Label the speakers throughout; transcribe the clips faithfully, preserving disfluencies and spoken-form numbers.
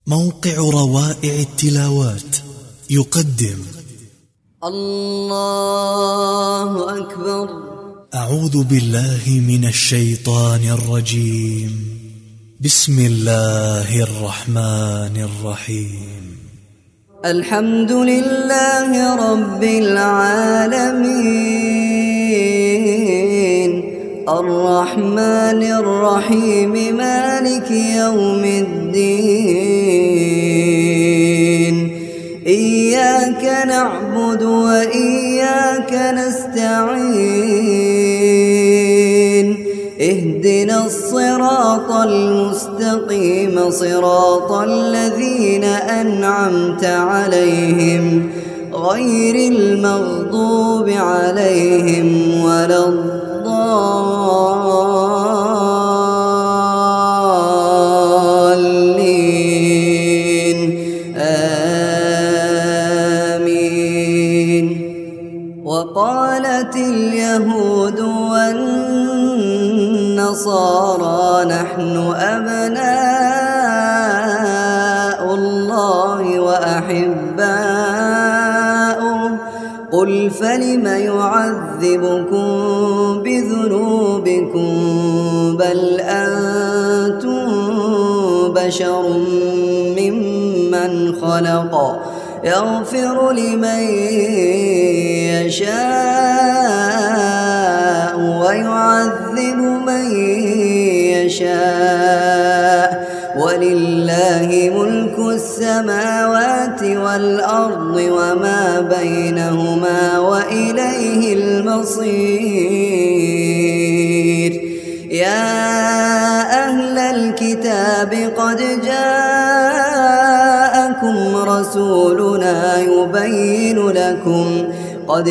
Speaker 1: موقع روائع التلاوات يقدم
Speaker 2: الله أكبر.
Speaker 1: أعوذ بالله من الشيطان الرجيم. بسم الله الرحمن الرحيم.
Speaker 2: الحمد لله رب العالمين الرحمن الرحيم مالك يوم الدين. إياك نعبد وإياك نستعين. اهدنا الصراط المستقيم صراط الذين أنعمت عليهم غير المغضوب عليهم ولا الضالين. آمين. وقالت اليهود والنصارى نحن أبناء الله وأحباؤه قل فلم يعذبكم بذنوبكم بل أنتم بشر ممن خلق يغفر لمن يشاء ويعذب من يشاء ولله ملك السماوات والأرض وما بينهما وإليه المصير. يا أهل الكتاب قد جاءكم رسولنا يبين لكم قد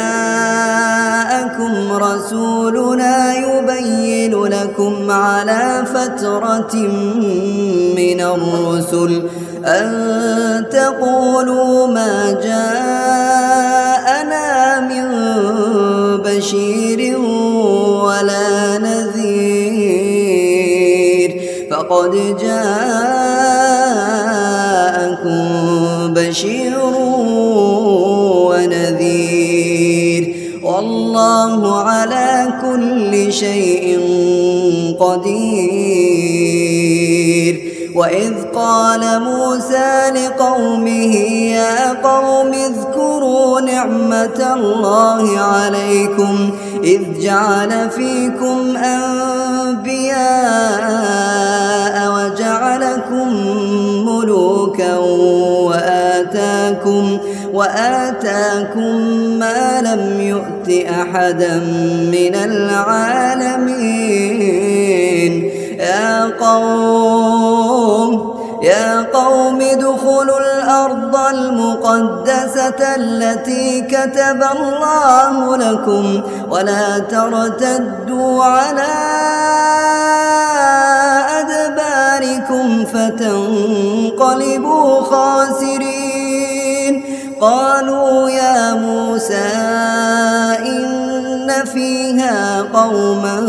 Speaker 2: جاءكم رسولنا يبين لكم على فترة من الرسل أن تقولوا ما جاءنا من بشير ولا نذير فقد جاءكم بشير ونذير والله على كل شيء قدير. وإذ قال موسى لقومه يا قوم اذكروا نعمة الله عليكم إذ جعل فيكم أنبياء وجعلكم ملوكا وآتاكم وآتاكم ما لم يؤت أحدا من العالمين. يا قوم يا قوم ادخلوا الأرض المقدسة التي كتب الله لكم ولا ترتدوا على أدباركم فتنقلبوا خاسرين. قالوا يا موسى إن فيها قوما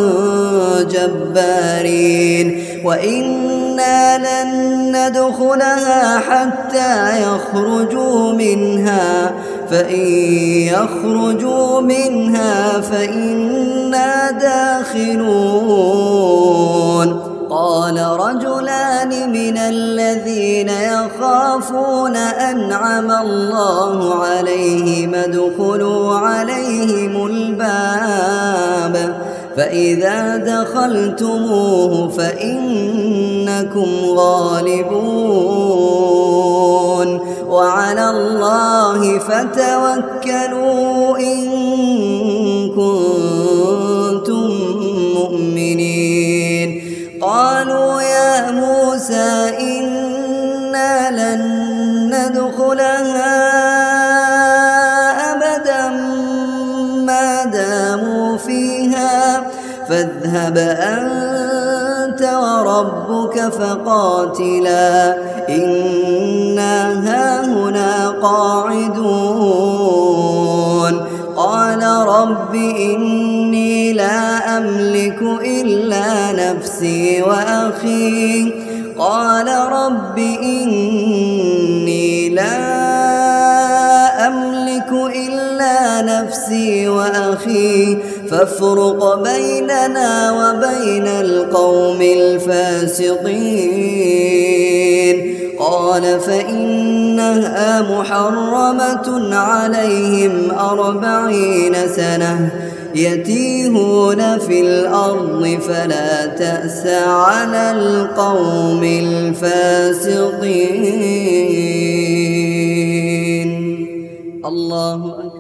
Speaker 2: جبارين وإنا لن ندخلها حتى يخرجوا منها فإن يخرجوا منها فإنا داخلون. قال رجلان من الذين يخافون أنعم الله عليهم ادخلوا عليهم الباب فإذا دخلتموه فإنكم غالبون وعلى الله فتوكلوا إن كنتم مؤمنين. قالوا يا موسى إنا لن ندخلها أبدا ما داموا فيها فاذهب أنت وربك فقاتلا إنا هاهنا قاعدون. قال رب إني لا أملك إلا نفسي وأخي قال رب إني لا أملك إلا نفسي وأخي فافرق بيننا وبين القوم الفاسقين قال فإنها محرمة عليهم أربعين سنة يتيهون في الأرض فلا تأس على القوم الفاسقين. الله أكبر.